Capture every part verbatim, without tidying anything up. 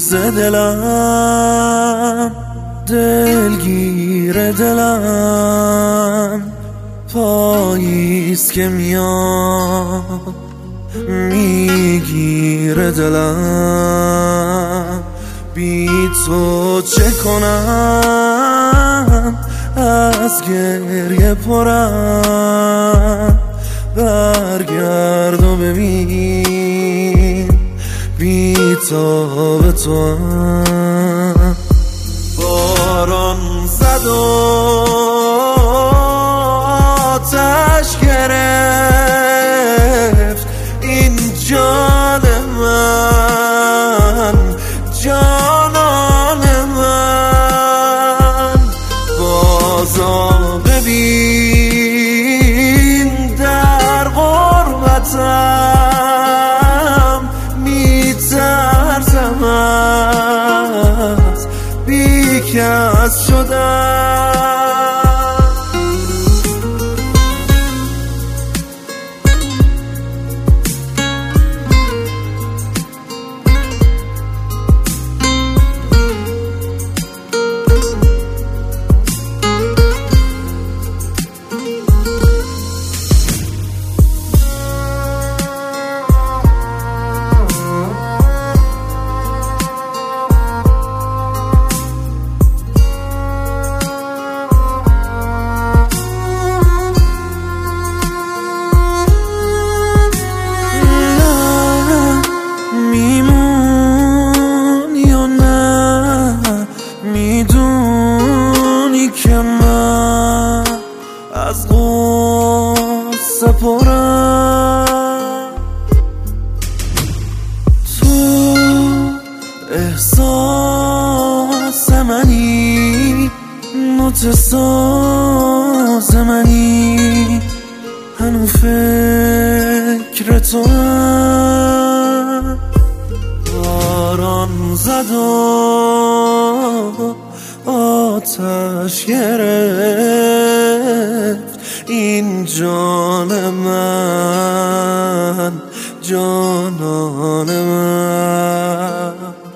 ز دلم، دلگیر دلم. پاییز که میاد میگیره دلم. بی تو چه کنم، از گریه پرم. برگرد و ببین بی تاب تو هم. باران زد و آتش گرفت این جان من، جانان من. بازا ببین در غربتم میترسم از بی کس شدم. از غصه پرم تو احساس منی، متساز منی. هنو فکر تو هم. باران زد و آتش گرفت این جان من، جانان من.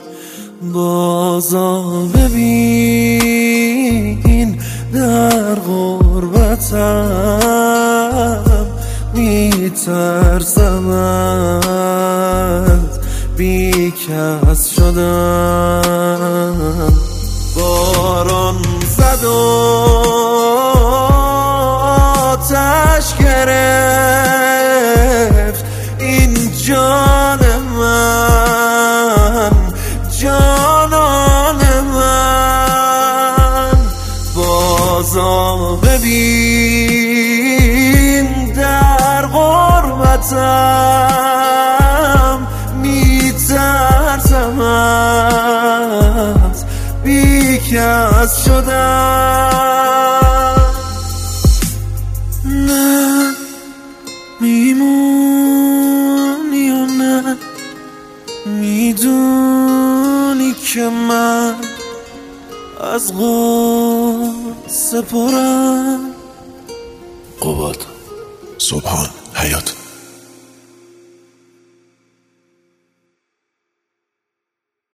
بازا ببین در غربتم میترسم از بی کس شدم. باران زد و آتش گرفت این جان من، جانان من. بازا ببین در غربتم میترسم از بی کس شدم. نه میمونی یا نه میدونی که من از غصه پرم. قواد، سبحان، حیات.